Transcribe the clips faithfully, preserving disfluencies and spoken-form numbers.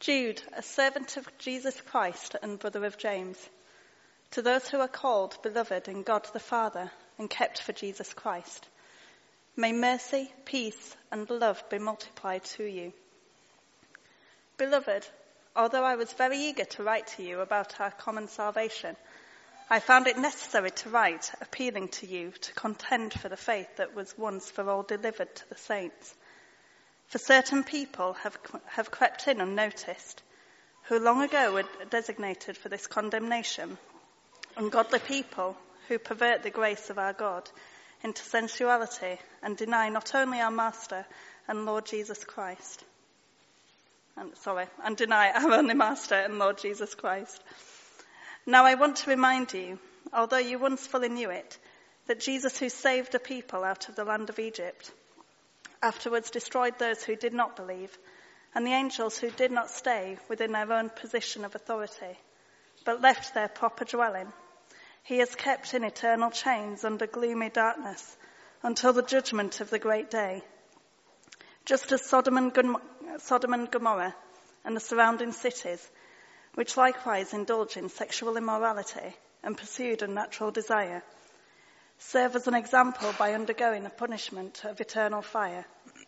Jude, a servant of Jesus Christ and brother of James, to those who are called, beloved in God the Father, and kept for Jesus Christ, may mercy, peace, and love be multiplied to you. Beloved, although I was very eager to write to you about our common salvation, I found it necessary to write, appealing to you to contend for the faith that was once for all delivered to the saints. For certain people have have crept in unnoticed, who long ago were designated for this condemnation, ungodly people who pervert the grace of our God into sensuality and deny not only our Master and Lord Jesus Christ, and sorry, and deny our only Master and Lord Jesus Christ. Now I want to remind you, although you once fully knew it, that Jesus, who saved a people out of the land of Egypt, afterwards destroyed those who did not believe, and the angels who did not stay within their own position of authority, but left their proper dwelling, he is kept in eternal chains under gloomy darkness until the judgment of the great day. Just as Sodom and, Gom- Sodom and Gomorrah and the surrounding cities, which likewise indulge in sexual immorality and pursued unnatural desire, serve as an example by undergoing the punishment of eternal fire.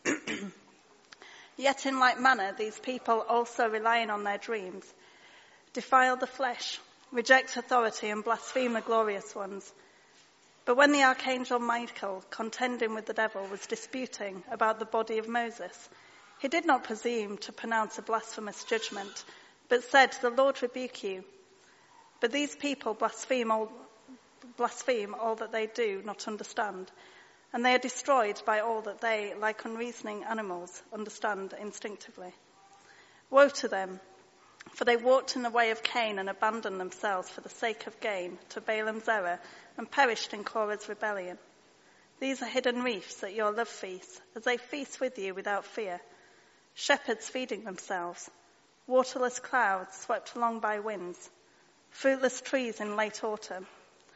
Yet in like manner, these people, also relying on their dreams, defile the flesh, reject authority, and blaspheme the glorious ones. But when the archangel Michael, contending with the devil, was disputing about the body of Moses, he did not presume to pronounce a blasphemous judgment, but said, "The Lord rebuke you." But these people blaspheme all, blaspheme all that they do not understand, and they are destroyed by all that they, like unreasoning animals, understand instinctively. Woe to them, for they walked in the way of Cain and abandoned themselves for the sake of gain to Balaam's error and perished in Korah's rebellion. These are hidden reefs at your love feasts, as they feast with you without fear, shepherds feeding themselves, waterless clouds swept along by winds, fruitless trees in late autumn,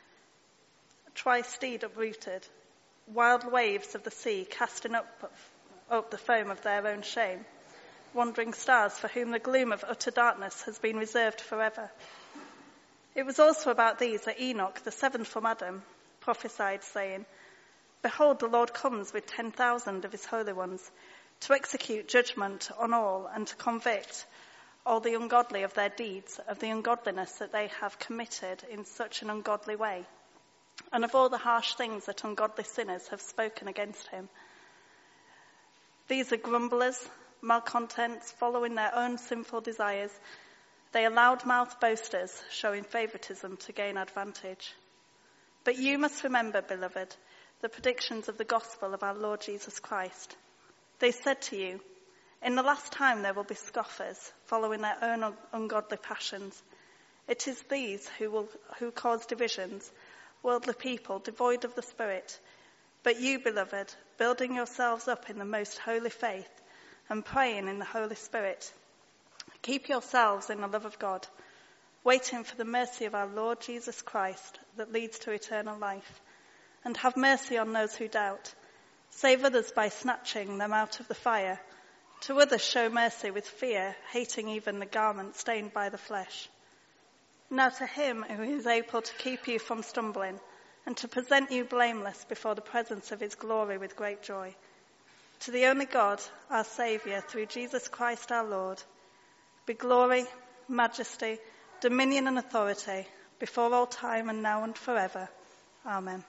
tri-steed uprooted, wild waves of the sea casting up, up the foam of their own shame, wandering stars for whom the gloom of utter darkness has been reserved forever. It was also about these that Enoch, the seventh from Adam, prophesied, saying, "Behold, the Lord comes with ten thousand of his holy ones, to execute judgment on all and to convict all the ungodly of their deeds, of the ungodliness that they have committed in such an ungodly way, and of all the harsh things that ungodly sinners have spoken against him." These are grumblers, malcontents, following their own sinful desires. They are loud-mouthed boasters, showing favoritism to gain advantage. But you must remember, beloved, the predictions of the gospel of our Lord Jesus Christ. They said to you, "In the last time there will be scoffers, following their own ungodly passions. It is these who will who cause divisions, worldly people devoid of the Spirit. But you, beloved, building yourselves up in the most holy faith and praying in the Holy Spirit, keep yourselves in the love of God, waiting for the mercy of our Lord Jesus Christ that leads to eternal life. And have mercy on those who doubt. Save others by snatching them out of the fire. To others show mercy with fear, hating even the garment stained by the flesh. Now to him who is able to keep you from stumbling and to present you blameless before the presence of his glory with great joy. To the only God, our Saviour, through Jesus Christ our Lord, be glory, majesty, dominion and authority before all time and now and forever. Amen.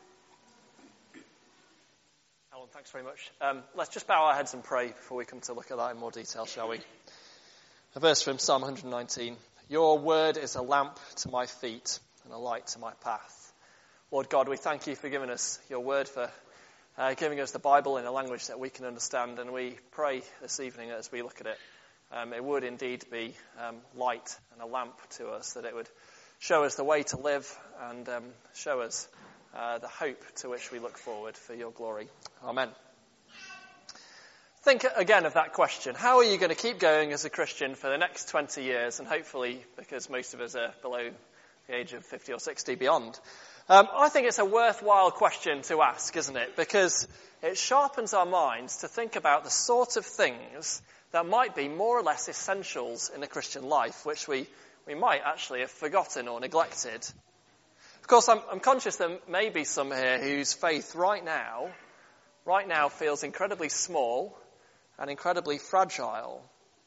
Alan, thanks very much. Um, let's just bow our heads and pray before we come to look at that in more detail, shall we? A verse from Psalm one nineteen. Your word is a lamp to my feet and a light to my path. Lord God, we thank you for giving us your word, for uh, giving us the Bible in a language that we can understand, and we pray this evening as we look at it, um, it would indeed be um, light and a lamp to us, that it would show us the way to live and um, show us uh, the hope to which we look forward for your glory. Amen. Think again of that question. How are you going to keep going as a Christian for the next twenty years, and hopefully, because most of us are below the age of fifty or sixty, beyond? Um, I think it's a worthwhile question to ask, isn't it? Because it sharpens our minds to think about the sort of things that might be more or less essentials in the Christian life, which we, we might actually have forgotten or neglected. Of course, I'm, I'm conscious there may be some here whose faith right now, right now feels incredibly small and incredibly fragile.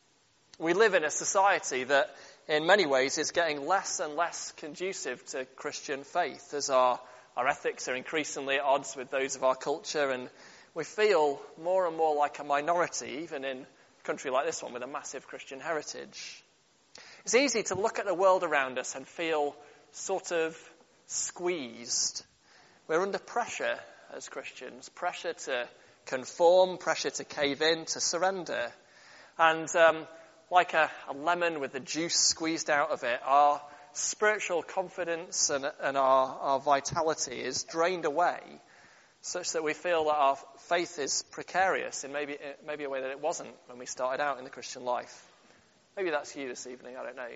We live in a society that in many ways is getting less and less conducive to Christian faith as our, our ethics are increasingly at odds with those of our culture, and we feel more and more like a minority, even in a country like this one with a massive Christian heritage. It's easy to look at the world around us and feel sort of squeezed. We're under pressure as Christians, pressure to conform, pressure to cave in, to surrender. And um, like a, a lemon with the juice squeezed out of it, our spiritual confidence and, and our, our vitality is drained away, such that we feel that our faith is precarious in maybe, maybe a way that it wasn't when we started out in the Christian life. Maybe that's you this evening, I don't know.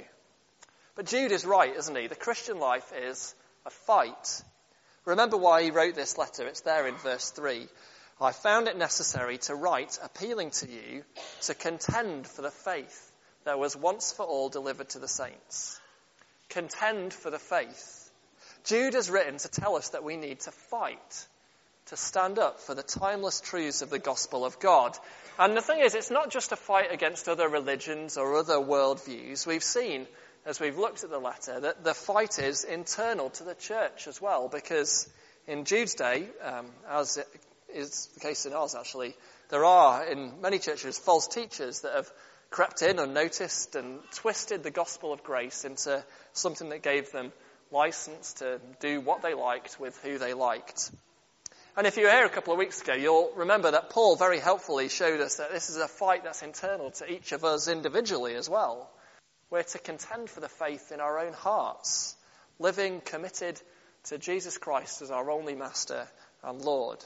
But Jude is right, isn't he? The Christian life is a fight. Remember why he wrote this letter. It's there in verse three. I found it necessary to write, appealing to you to contend for the faith that was once for all delivered to the saints. Contend for the faith. Jude has written to tell us that we need to fight, to stand up for the timeless truths of the gospel of God. And the thing is, it's not just a fight against other religions or other worldviews. We've seen, as we've looked at the letter, that the fight is internal to the church as well, because in Jude's day, um, as it is the case in ours actually, there are in many churches false teachers that have crept in unnoticed and twisted the gospel of grace into something that gave them license to do what they liked with who they liked. And if you were here a couple of weeks ago, you'll remember that Paul very helpfully showed us that this is a fight that's internal to each of us individually as well. We're to contend for the faith in our own hearts, living committed to Jesus Christ as our only Master and Lord.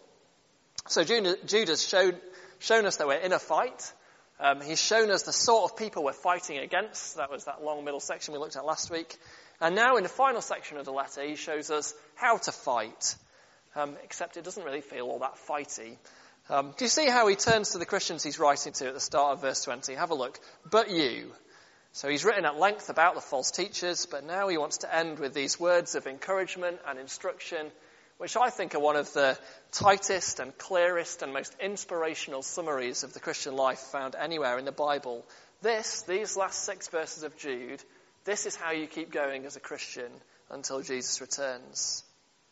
So Jude has shown, shown us that we're in a fight. Um, he's shown us the sort of people we're fighting against. That was that long middle section we looked at last week. And now in the final section of the letter, he shows us how to fight. Um, except it doesn't really feel all that fighty. Um, do you see how he turns to the Christians he's writing to at the start of verse twenty? Have a look. But you. So he's written at length about the false teachers, but now he wants to end with these words of encouragement and instruction, which I think are one of the tightest and clearest and most inspirational summaries of the Christian life found anywhere in the Bible. This, these last six verses of Jude, this is how you keep going as a Christian until Jesus returns.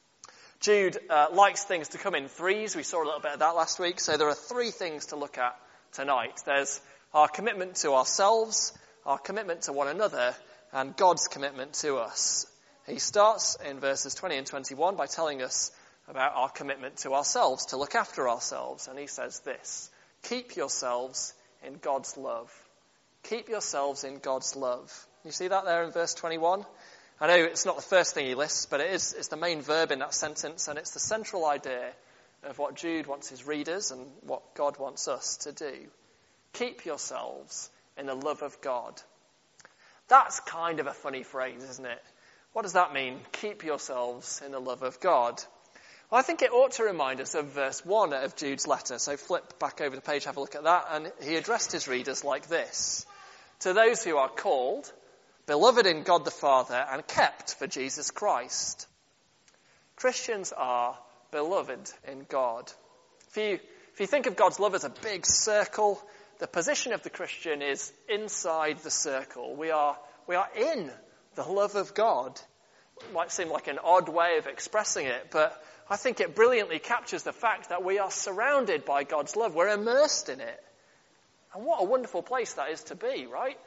Jude uh, likes things to come in threes. We saw a little bit of that last week. So there are three things to look at tonight. There's our commitment to ourselves, our commitment to one another, and God's commitment to us. He starts in verses twenty and twenty-one by telling us about our commitment to ourselves, to look after ourselves. And he says this: keep yourselves in God's love. Keep yourselves in God's love. You see that there in verse twenty-one? I know it's not the first thing he lists, but it is, it's the main verb in that sentence, and it's the central idea of what Jude wants his readers and what God wants us to do. Keep yourselves in the love of God. That's kind of a funny phrase, isn't it? What does that mean? Keep yourselves in the love of God. Well, I think it ought to remind us of verse one of Jude's letter. So flip back over the page, have a look at that. And he addressed his readers like this: to those who are called, beloved in God the Father, and kept for Jesus Christ. Christians are beloved in God. If you, if you think of God's love as a big circle, the position of the Christian is inside the circle. We are, we are in the love of God. It might seem like an odd way of expressing it, but I think it brilliantly captures the fact that we are surrounded by God's love. We're immersed in it. And what a wonderful place that is to be, right?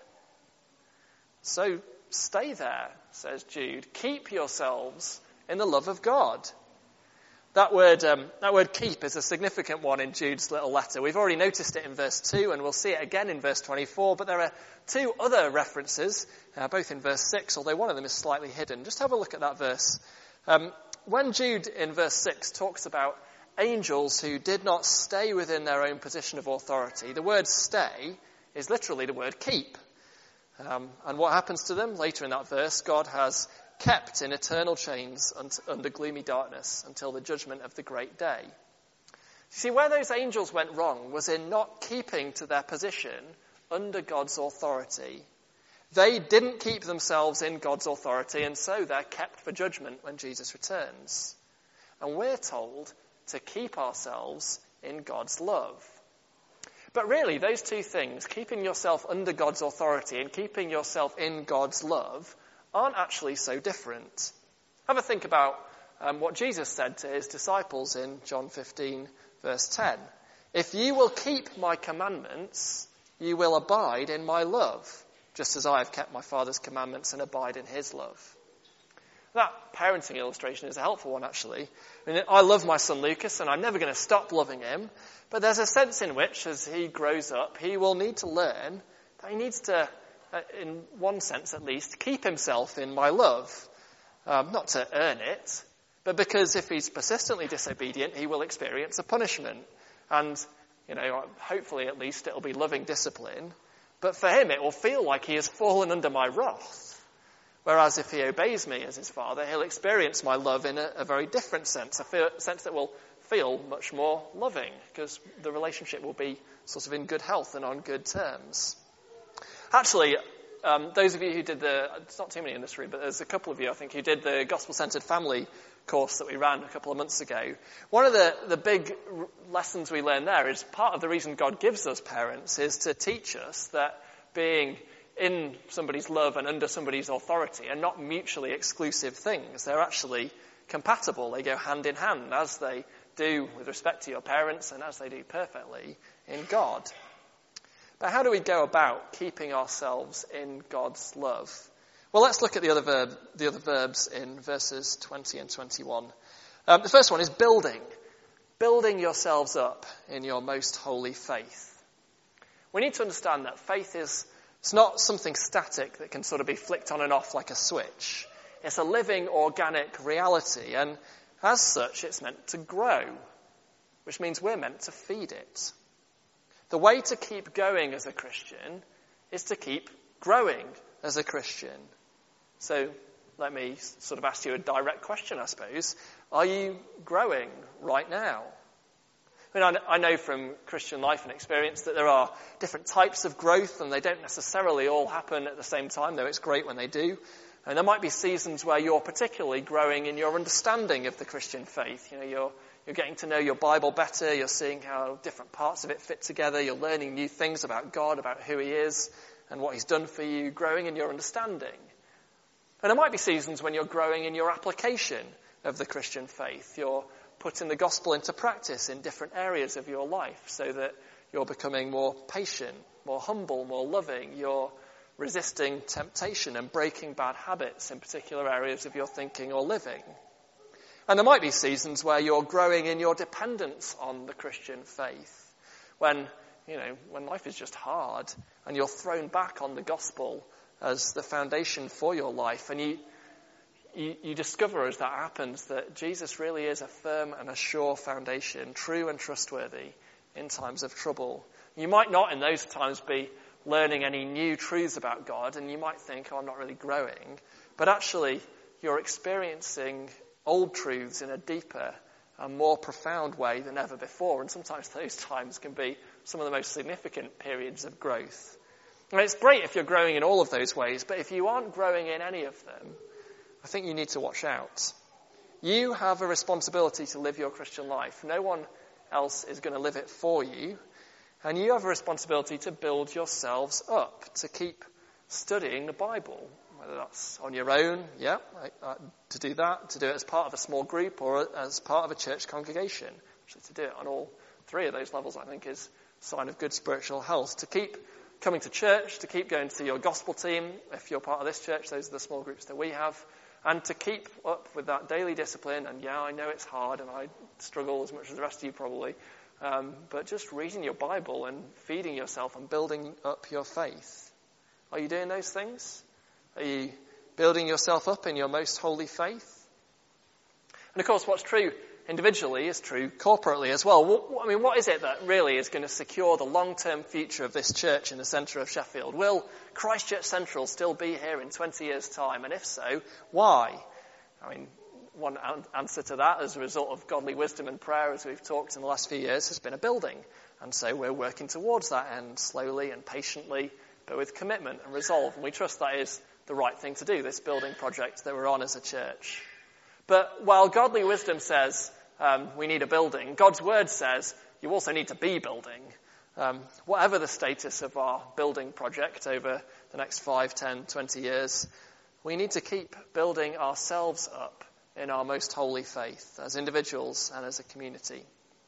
So stay there, says Jude. Keep yourselves in the love of God. That word, um, that word keep is a significant one in Jude's little letter. We've already noticed it in verse two, and we'll see it again in verse twenty-four, but there are two other references, uh, both in verse six, although one of them is slightly hidden. Just have a look at that verse. Um, when Jude in verse six talks about angels who did not stay within their own position of authority, the word stay is literally the word keep. Um, and what happens to them? Later in that verse, God has kept in eternal chains under gloomy darkness until the judgment of the great day. See, where those angels went wrong was in not keeping to their position under God's authority. They didn't keep themselves in God's authority, and so they're kept for judgment when Jesus returns. And we're told to keep ourselves in God's love. But really, those two things, keeping yourself under God's authority and keeping yourself in God's love, aren't actually so different. Have a think about um, what Jesus said to his disciples in John fifteen, verse ten. If you will keep my commandments, you will abide in my love, just as I have kept my Father's commandments and abide in his love. That parenting illustration is a helpful one, actually. I mean, I love my son Lucas, and I'm never going to stop loving him. But there's a sense in which, as he grows up, he will need to learn that he needs to, in one sense at least, keep himself in my love. Um, not to earn it, but because if he's persistently disobedient, he will experience a punishment. And, you know, hopefully at least it'll be loving discipline. But for him, it will feel like he has fallen under my wrath. Whereas if he obeys me as his father, he'll experience my love in a, a very different sense, a feel, sense that will feel much more loving, because the relationship will be sort of in good health and on good terms. Actually, um, those of you who did the, it's not too many in this room, but there's a couple of you, I think, who did the Gospel-Centered Family course that we ran a couple of months ago. One of the, the big r- lessons we learned there is part of the reason God gives us parents is to teach us that being in somebody's love and under somebody's authority are not mutually exclusive things. They're actually compatible. They go hand in hand, as they do with respect to your parents and as they do perfectly in God. But how do we go about keeping ourselves in God's love? Well, let's look at the other verb, the other verbs in verses twenty and twenty-one. Um, the first one is building. Building yourselves up in your most holy faith. We need to understand that faith is it's not something static that can sort of be flicked on and off like a switch. It's a living, organic reality, and as such, it's meant to grow, which means we're meant to feed it. The way to keep going as a Christian is to keep growing as a Christian. So let me sort of ask you a direct question, I suppose. Are you growing right now? I mean, I know from Christian life and experience that there are different types of growth, and they don't necessarily all happen at the same time, though it's great when they do. And there might be seasons where you're particularly growing in your understanding of the Christian faith. You know, you're you're getting to know your Bible better, you're seeing how different parts of it fit together, you're learning new things about God, about who he is, and what he's done for you, growing in your understanding. And there might be seasons when you're growing in your application of the Christian faith. You're putting the gospel into practice in different areas of your life so that you're becoming more patient, more humble, more loving. You're resisting temptation and breaking bad habits in particular areas of your thinking or living. And there might be seasons where you're growing in your dependence on the Christian faith. When, you know, when life is just hard and you're thrown back on the gospel as the foundation for your life, and you You, you discover as that happens that Jesus really is a firm and a sure foundation, true and trustworthy in times of trouble. You might not in those times be learning any new truths about God, and you might think, oh, I'm not really growing. But actually, you're experiencing old truths in a deeper and more profound way than ever before. And sometimes those times can be some of the most significant periods of growth. And it's great if you're growing in all of those ways, but if you aren't growing in any of them, I think you need to watch out. You have a responsibility to live your Christian life. No one else is going to live it for you. And you have a responsibility to build yourselves up, to keep studying the Bible, whether that's on your own, yeah, uh, to do that, to do it as part of a small group or as part of a church congregation. Actually, to do it on all three of those levels, I think, is a sign of good spiritual health. To keep coming to church, to keep going to your gospel team, if you're part of this church, those are the small groups that we have. And to keep up with that daily discipline, and yeah, I know it's hard and I struggle as much as the rest of you probably, um, but just reading your Bible and feeding yourself and building up your faith. Are you doing those things? Are you building yourself up in your most holy faith? And of course, what's true individually is true corporately as well. What, I mean, what is it that really is going to secure the long-term future of this church in the centre of Sheffield? Will Christchurch Central still be here in twenty years' time? And if so, why? I mean, one an- answer to that as a result of godly wisdom and prayer, as we've talked in the last few years, has been a building. And so we're working towards that end slowly and patiently, but with commitment and resolve. And we trust that is the right thing to do, this building project that we're on as a church. But while godly wisdom says um, we need a building, God's word says you also need to be building. Um, whatever the status of our building project over the next five, ten, twenty years, we need to keep building ourselves up in our most holy faith as individuals and as a community.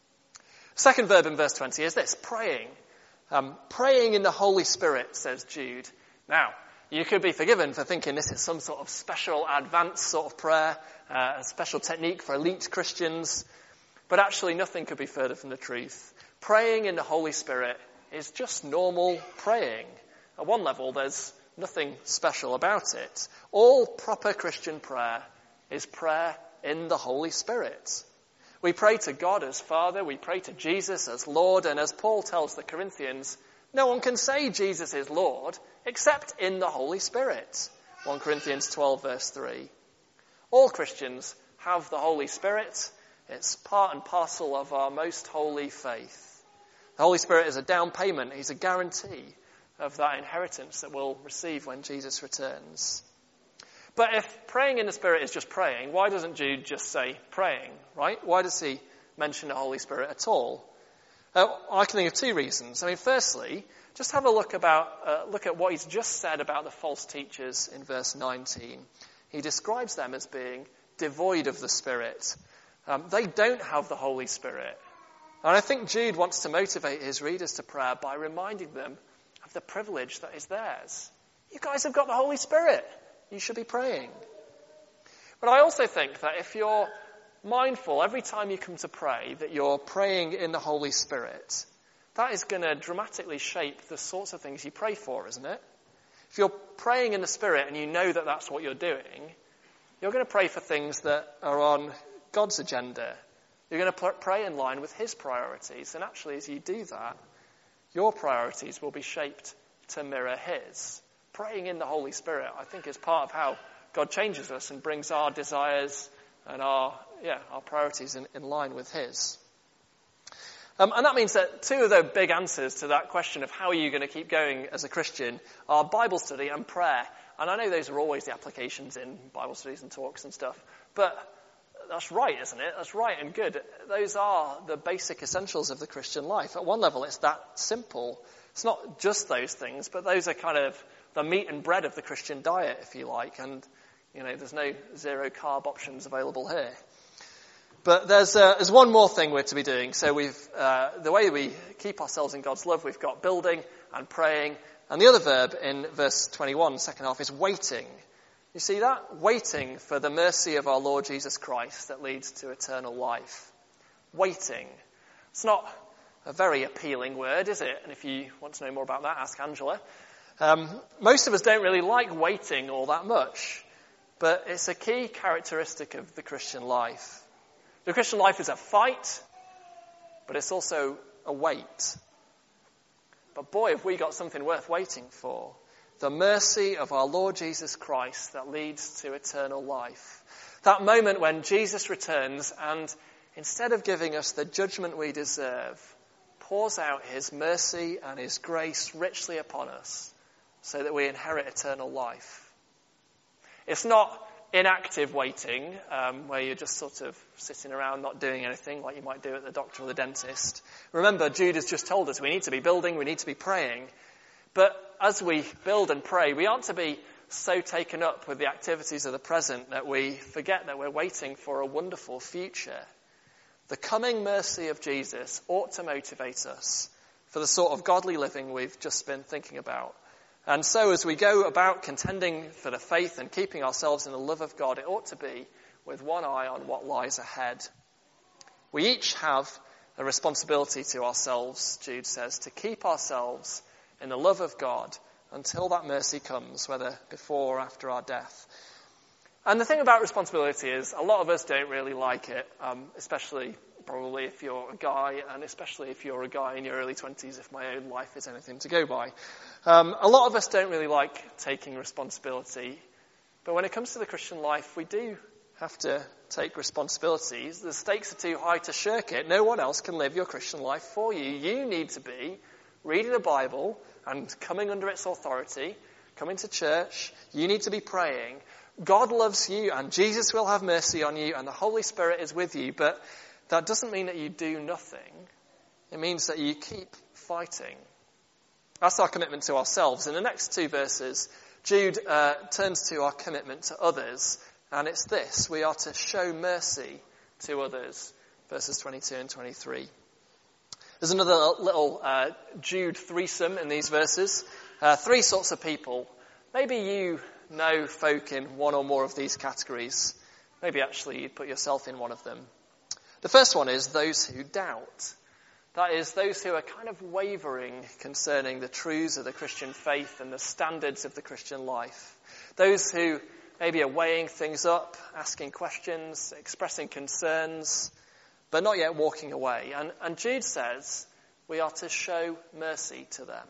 Second verb in verse twenty is this, praying. Um, praying in the Holy Spirit, says Jude. Now, you could be forgiven for thinking this is some sort of special advanced sort of prayer, uh, a special technique for elite Christians, but actually nothing could be further from the truth. Praying in the Holy Spirit is just normal praying. At one level, there's nothing special about it. All proper Christian prayer is prayer in the Holy Spirit. We pray to God as Father, we pray to Jesus as Lord, and as Paul tells the Corinthians, no one can say Jesus is Lord except in the Holy Spirit. First Corinthians twelve verse three. All Christians have the Holy Spirit. It's part and parcel of our most holy faith. The Holy Spirit is a down payment. He's a guarantee of that inheritance that we'll receive when Jesus returns. But if praying in the Spirit is just praying, why doesn't Jude just say praying, right? Why does he mention the Holy Spirit at all? Uh, I can think of two reasons. I mean, firstly, just have a look about uh, look at what he's just said about the false teachers in verse nineteen. He describes them as being devoid of the Spirit. Um, they don't have the Holy Spirit. And I think Jude wants to motivate his readers to prayer by reminding them of the privilege that is theirs. You guys have got the Holy Spirit. You should be praying. But I also think that if you're mindful every time you come to pray that you're praying in the Holy Spirit, that is going to dramatically shape the sorts of things you pray for, isn't it? If you're praying in the Spirit and you know that that's what you're doing, you're going to pray for things that are on God's agenda. You're going to pray in line with his priorities. And actually, as you do that, your priorities will be shaped to mirror his. Praying in the Holy Spirit, I think, is part of how God changes us and brings our desires and our yeah our priorities in, in line with his. Um, and that means that two of the big answers to that question of how are you going to keep going as a Christian are Bible study and prayer. And I know those are always the applications in Bible studies and talks and stuff, but that's right, isn't it? That's right and good. Those are the basic essentials of the Christian life. At one level, it's that simple. It's not just those things, but those are kind of the meat and bread of the Christian diet, if you like. And, you know, there's no zero carb options available here. But there's uh, there's one more thing we're to be doing. So we've uh, the way we keep ourselves in God's love, we've got building and praying. And the other verb in verse twenty-one, second half, is waiting. You see that? Waiting for the mercy of our Lord Jesus Christ that leads to eternal life. Waiting. It's not a very appealing word, is it? And if you want to know more about that, ask Angela. Um, most of us don't really like waiting all that much. But it's a key characteristic of the Christian life. The Christian life is a fight, but it's also a wait. But boy, have we got something worth waiting for. The mercy of our Lord Jesus Christ that leads to eternal life. That moment when Jesus returns and instead of giving us the judgment we deserve, pours out his mercy and his grace richly upon us so that we inherit eternal life. It's not inactive waiting, um, where you're just sort of sitting around not doing anything like you might do at the doctor or the dentist. Remember, Jude has just told us we need to be building, we need to be praying. But as we build and pray, we aren't to be so taken up with the activities of the present that we forget that we're waiting for a wonderful future. The coming mercy of Jesus ought to motivate us for the sort of godly living we've just been thinking about. And so as we go about contending for the faith and keeping ourselves in the love of God, it ought to be with one eye on what lies ahead. We each have a responsibility to ourselves, Jude says, to keep ourselves in the love of God until that mercy comes, whether before or after our death. And the thing about responsibility is a lot of us don't really like it, um, especially probably if you're a guy, and especially if you're a guy in your early twenties, if my own life is anything to go by. Um, a lot of us don't really like taking responsibility. But when it comes to the Christian life, we do have to take responsibilities. The stakes are too high to shirk it. No one else can live your Christian life for you. You need to be reading the Bible and coming under its authority, coming to church. You need to be praying. God loves you and Jesus will have mercy on you and the Holy Spirit is with you. But that doesn't mean that you do nothing. It means that you keep fighting. That's our commitment to ourselves. In the next two verses, Jude uh, turns to our commitment to others. And it's this: we are to show mercy to others. Verses twenty-two and twenty-three. There's another little uh, Jude threesome in these verses. Uh, three sorts of people. Maybe you know folk in one or more of these categories. Maybe actually you'd put yourself in one of them. The first one is those who doubt. That is, those who are kind of wavering concerning the truths of the Christian faith and the standards of the Christian life. Those who maybe are weighing things up, asking questions, expressing concerns, but not yet walking away. And, and Jude says we are to show mercy to them.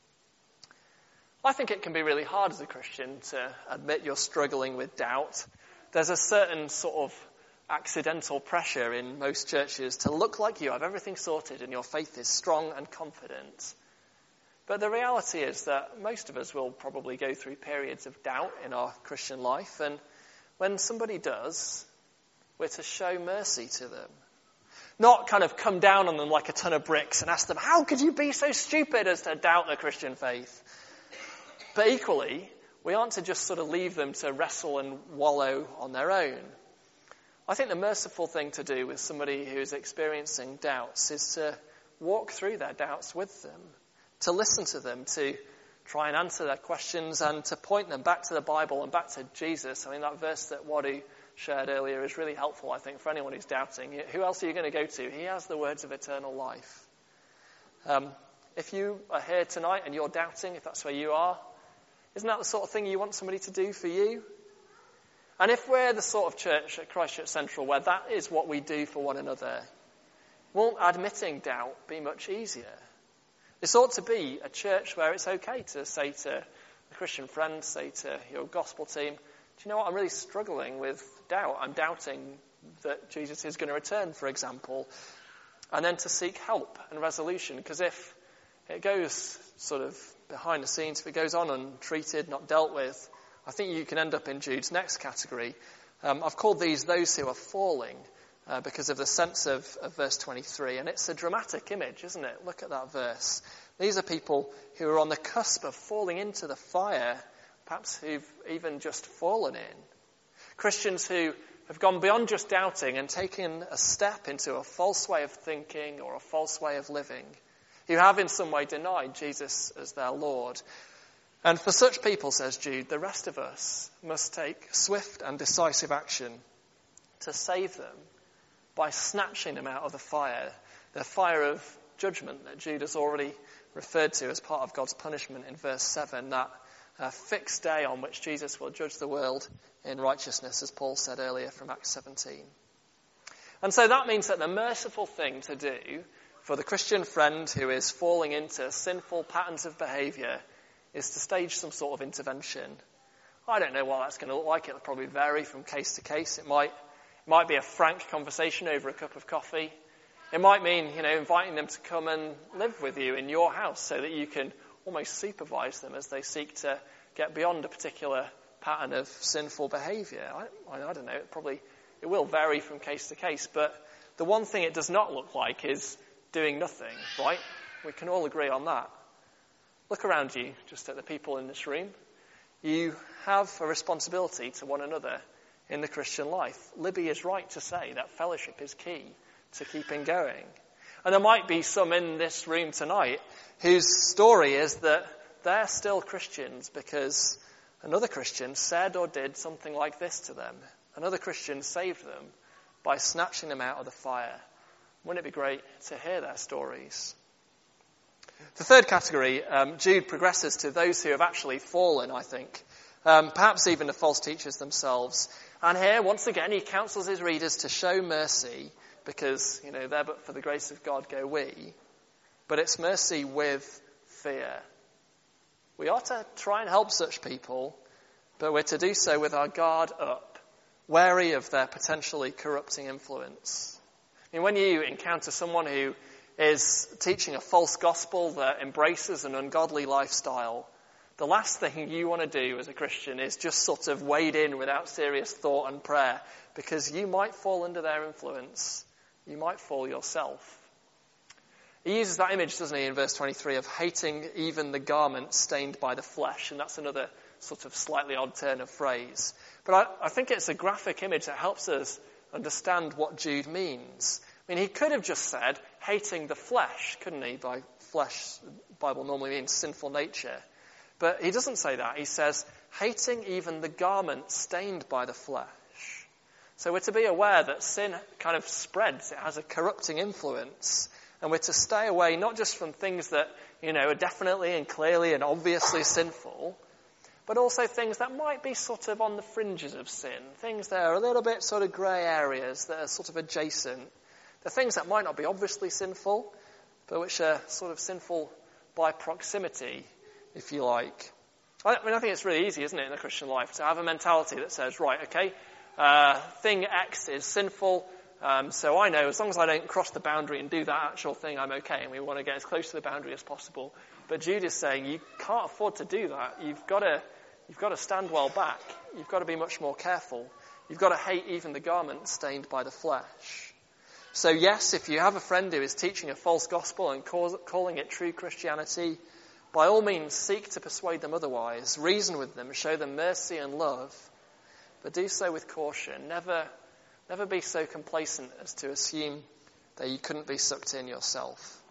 I think it can be really hard as a Christian to admit you're struggling with doubt. There's a certain sort of accidental pressure in most churches to look like you have everything sorted and your faith is strong and confident. But the reality is that most of us will probably go through periods of doubt in our Christian life, and when somebody does, we're to show mercy to them. Not kind of come down on them like a ton of bricks and ask them, how could you be so stupid as to doubt the Christian faith? But equally, we aren't to just sort of leave them to wrestle and wallow on their own. I think the merciful thing to do with somebody who's experiencing doubts is to walk through their doubts with them, to listen to them, to try and answer their questions and to point them back to the Bible and back to Jesus. I mean, that verse that Waddy shared earlier is really helpful, I think, for anyone who's doubting. Who else are you going to go to? He has the words of eternal life. Um, if you are here tonight and you're doubting, if that's where you are, isn't that the sort of thing you want somebody to do for you? And if we're the sort of church at Christ Church Central where that is what we do for one another, won't admitting doubt be much easier? This ought to be a church where it's okay to say to a Christian friend, say to your gospel team, do you know what, I'm really struggling with doubt. I'm doubting that Jesus is going to return, for example. And then to seek help and resolution, because if it goes sort of behind the scenes, if it goes on untreated, not dealt with, I think you can end up in Jude's next category. Um, I've called these those who are falling uh, because of the sense of, of verse twenty-three. And it's a dramatic image, isn't it? Look at that verse. These are people who are on the cusp of falling into the fire, perhaps who've even just fallen in. Christians who have gone beyond just doubting and taken a step into a false way of thinking or a false way of living, who have in some way denied Jesus as their Lord. And for such people, says Jude, the rest of us must take swift and decisive action to save them by snatching them out of the fire, the fire of judgment that Jude has already referred to as part of God's punishment in verse seven, that uh, fixed day on which Jesus will judge the world in righteousness, as Paul said earlier from Acts seventeen. And so that means that the merciful thing to do for the Christian friend who is falling into sinful patterns of behaviour is to stage some sort of intervention. I don't know what that's going to look like. It'll probably vary from case to case. It might, it might be a frank conversation over a cup of coffee. It might mean, you know, inviting them to come and live with you in your house so that you can almost supervise them as they seek to get beyond a particular pattern of sinful behaviour. I, I don't know. It probably it will vary from case to case. But the one thing it does not look like is doing nothing, right? We can all agree on that. Look around you, just at the people in this room. You have a responsibility to one another in the Christian life. Libby is right to say that fellowship is key to keeping going. And there might be some in this room tonight whose story is that they're still Christians because another Christian said or did something like this to them. Another Christian saved them by snatching them out of the fire. Wouldn't it be great to hear their stories? The third category, um, Jude progresses to those who have actually fallen, I think. Um, perhaps even the false teachers themselves. And here, once again, he counsels his readers to show mercy because, you know, there but for the grace of God go we. But it's mercy with fear. We are to try and help such people, but we're to do so with our guard up, wary of their potentially corrupting influence. I mean, when you encounter someone who is teaching a false gospel that embraces an ungodly lifestyle, the last thing you want to do as a Christian is just sort of wade in without serious thought and prayer, because you might fall under their influence. You might fall yourself. He uses that image, doesn't he, in verse twenty-three, of hating even the garment stained by the flesh, and that's another sort of slightly odd turn of phrase. But I, I think it's a graphic image that helps us understand what Jude means. I mean, he could have just said hating the flesh, couldn't he? By flesh, the Bible normally means sinful nature. But he doesn't say that. He says hating even the garment stained by the flesh. So we're to be aware that sin kind of spreads. It has a corrupting influence. And we're to stay away not just from things that, you know, are definitely and clearly and obviously sinful, but also things that might be sort of on the fringes of sin. Things that are a little bit sort of grey areas that are sort of adjacent. The things that might not be obviously sinful, but which are sort of sinful by proximity, if you like. I mean, I think it's really easy, isn't it, in the Christian life, to have a mentality that says, right, okay, uh, thing X is sinful, um, so I know as long as I don't cross the boundary and do that actual thing, I'm okay, and we want to get as close to the boundary as possible. But Jude is saying you can't afford to do that. You've got to, you've got to stand well back. You've got to be much more careful. You've got to hate even the garment stained by the flesh. So yes, if you have a friend who is teaching a false gospel and call, calling it true Christianity, by all means seek to persuade them otherwise. Reason with them, show them mercy and love, but do so with caution. Never, never be so complacent as to assume that you couldn't be sucked in yourself.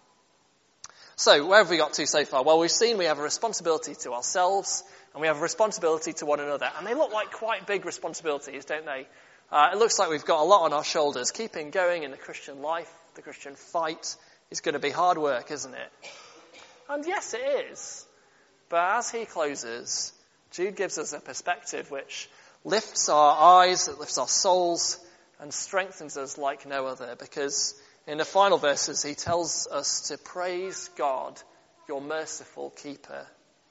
So, where have we got to so far? Well, we've seen we have a responsibility to ourselves and we have a responsibility to one another. And they look like quite big responsibilities, don't they? Uh, it looks like we've got a lot on our shoulders. Keeping going in the Christian life, the Christian fight, is going to be hard work, isn't it? And yes, it is. But as he closes, Jude gives us a perspective which lifts our eyes, it lifts our souls, and strengthens us like no other. Because in the final verses, he tells us to praise God, your merciful keeper.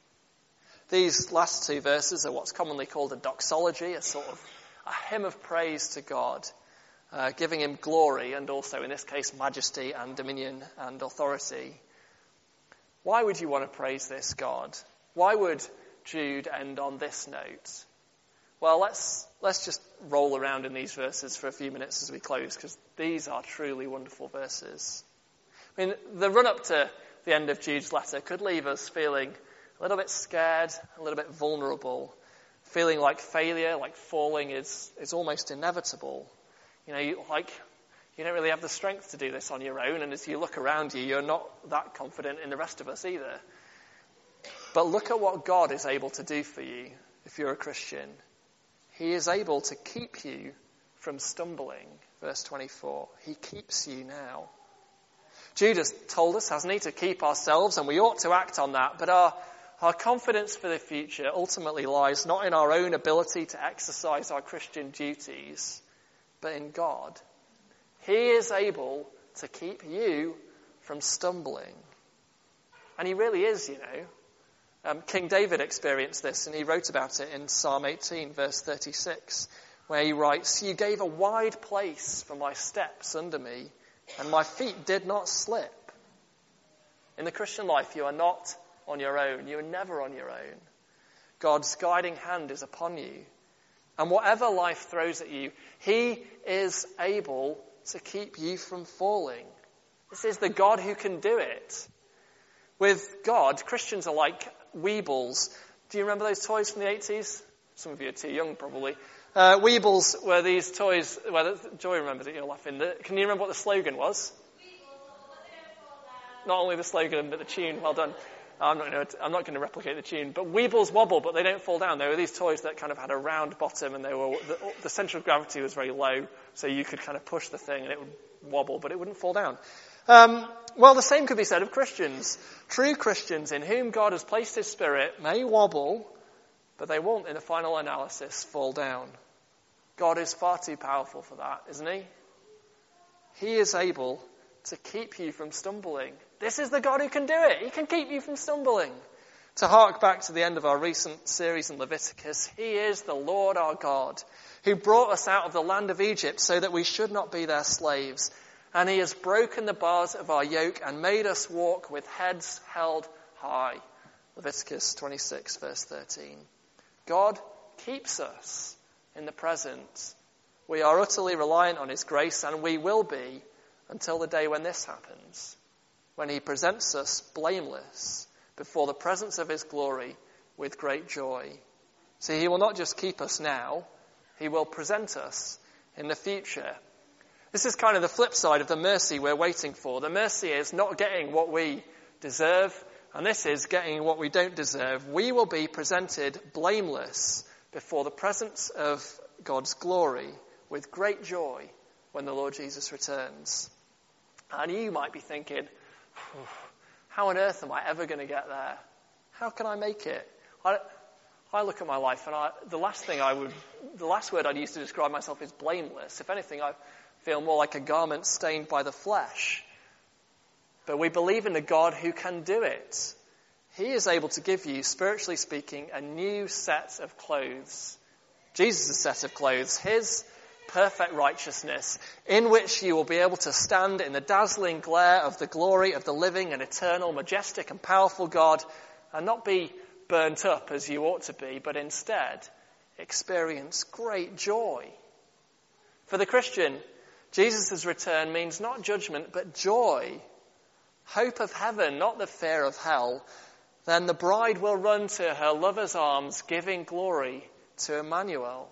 These last two verses are what's commonly called a doxology, a sort of a hymn of praise to God, uh, giving him glory and also, in this case, majesty and dominion and authority. Why would you want to praise this God? Why would Jude end on this note? Well, let's let's just roll around in these verses for a few minutes as we close, because these are truly wonderful verses. I mean, the run-up to the end of Jude's letter could leave us feeling a little bit scared, a little bit vulnerable, feeling like failure, like falling is, is almost inevitable. You know, you, like you don't really have the strength to do this on your own, and as you look around you, you're not that confident in the rest of us either. But look at what God is able to do for you if you're a Christian. He is able to keep you from stumbling. Verse twenty-four. He keeps you now. Jude has told us, hasn't he, to keep ourselves, and we ought to act on that. But our, our confidence for the future ultimately lies not in our own ability to exercise our Christian duties, but in God. He is able to keep you from stumbling. And he really is, you know. Um, King David experienced this, and he wrote about it in Psalm eighteen, verse thirty-six, where he writes, "You gave a wide place for my steps under me, and my feet did not slip." In the Christian life, you are not on your own. You are never on your own. God's guiding hand is upon you. And whatever life throws at you, he is able to keep you from falling. This is the God who can do it. With God, Christians are like Weebles. Do you remember those toys from the eighties? Some of you are too young, probably. Uh, Weebles were these toys. Well, Joy remembers it. You're laughing. The, can you remember what the slogan was? Not only the slogan, but the tune. Well done. I'm not, gonna, I'm not going to replicate the tune. But Weebles wobble, but they don't fall down. They were these toys that kind of had a round bottom, and they were the, the central gravity was very low, so you could kind of push the thing, and it would wobble, but it wouldn't fall down. Um, well, the same could be said of Christians. True Christians in whom God has placed his Spirit may wobble, but they won't, in the final analysis, fall down. God is far too powerful for that, isn't he? He is able to keep you from stumbling. This is the God who can do it. He can keep you from stumbling. To hark back to the end of our recent series in Leviticus, he is the Lord our God, who brought us out of the land of Egypt so that we should not be their slaves. And he has broken the bars of our yoke and made us walk with heads held high. Leviticus twenty-six, verse thirteen. God keeps us in the present. We are utterly reliant on his grace, and we will be until the day when this happens, when he presents us blameless before the presence of his glory with great joy. See, he will not just keep us now, he will present us in the future. This is kind of the flip side of the mercy we're waiting for. The mercy is not getting what we deserve, and this is getting what we don't deserve. We will be presented blameless before the presence of God's glory with great joy when the Lord Jesus returns. And you might be thinking, how on earth am I ever going to get there? How can I make it? I, I look at my life, and I, the last thing I would, the last word I'd use to describe myself is blameless. If anything, I feel more like a garment stained by the flesh. But we believe in a God who can do it. He is able to give you, spiritually speaking, a new set of clothes. Jesus' set of clothes, his perfect righteousness, in which you will be able to stand in the dazzling glare of the glory of the living and eternal, majestic and powerful God, and not be burnt up as you ought to be, but instead experience great joy. For the Christian, Jesus' return means not judgment, but joy. Hope of heaven, not the fear of hell. Then the bride will run to her lover's arms, giving glory to Emmanuel.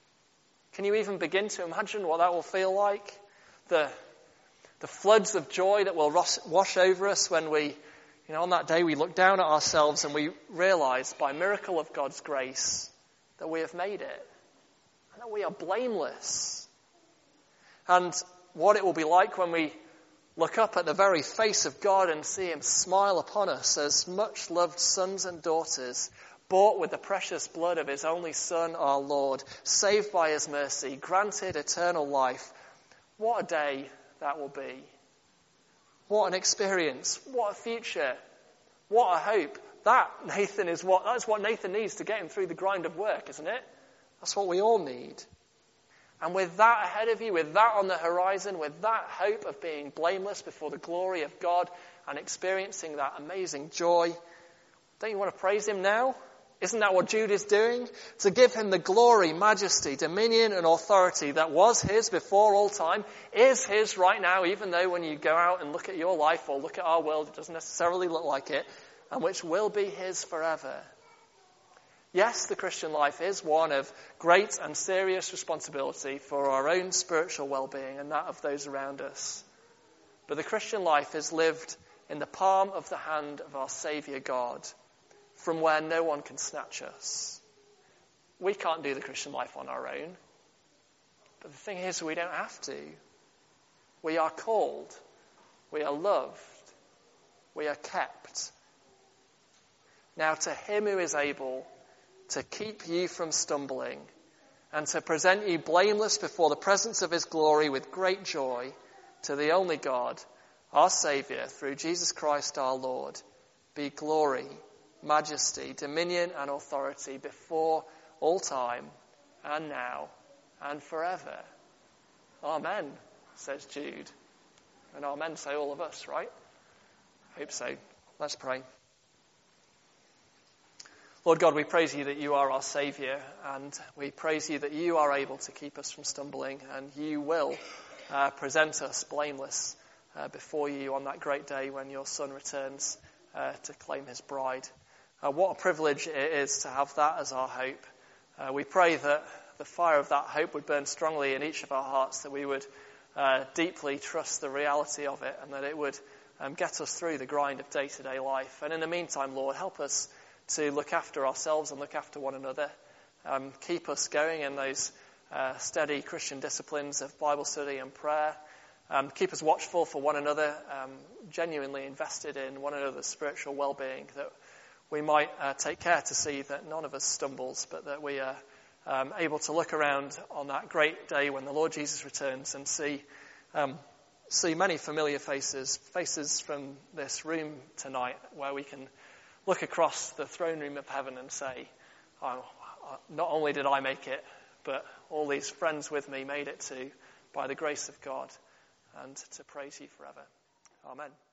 Can you even begin to imagine what that will feel like? The, the floods of joy that will wash, wash over us when we, you know, on that day we look down at ourselves and we realize by miracle of God's grace that we have made it and that we are blameless. And what it will be like when we look up at the very face of God and see him smile upon us as much loved sons and daughters, bought with the precious blood of his only Son, our Lord, saved by his mercy, granted eternal life. What a day that will be. What an experience. What a future. What a hope. That, Nathan, is what, that's what Nathan needs to get him through the grind of work, isn't it? That's what we all need. And with that ahead of you, with that on the horizon, with that hope of being blameless before the glory of God and experiencing that amazing joy, don't you want to praise him now? Isn't that what Jude is doing? To give him the glory, majesty, dominion and authority that was his before all time, is his right now, even though when you go out and look at your life or look at our world, it doesn't necessarily look like it, and which will be his forever. Yes, the Christian life is one of great and serious responsibility for our own spiritual well-being and that of those around us. But the Christian life is lived in the palm of the hand of our Saviour God, from where no one can snatch us. We can't do the Christian life on our own. But the thing is, we don't have to. We are called. We are loved. We are kept. Now to him who is able to keep you from stumbling and to present you blameless before the presence of his glory with great joy, to the only God, our Saviour, through Jesus Christ our Lord, be glory, majesty, dominion and authority before all time and now and forever. Amen, says Jude. And amen say all of us, right? Hope so. Let's pray. Lord God, we praise you that you are our Saviour, and we praise you that you are able to keep us from stumbling, and you will uh, present us blameless uh, before you on that great day when your Son returns uh, to claim his bride. Uh, what a privilege it is to have that as our hope. Uh, we pray that the fire of that hope would burn strongly in each of our hearts, that we would uh, deeply trust the reality of it, and that it would um, get us through the grind of day-to-day life. And in the meantime, Lord, help us to look after ourselves and look after one another. Um, keep us going in those uh, steady Christian disciplines of Bible study and prayer. Um, keep us watchful for one another, um, genuinely invested in one another's spiritual well-being, that we might uh, take care to see that none of us stumbles, but that we are um, able to look around on that great day when the Lord Jesus returns and see um, see many familiar faces, faces from this room tonight, where we can look across the throne room of heaven and say, oh, not only did I make it, but all these friends with me made it too, by the grace of God, and to praise you forever. Amen.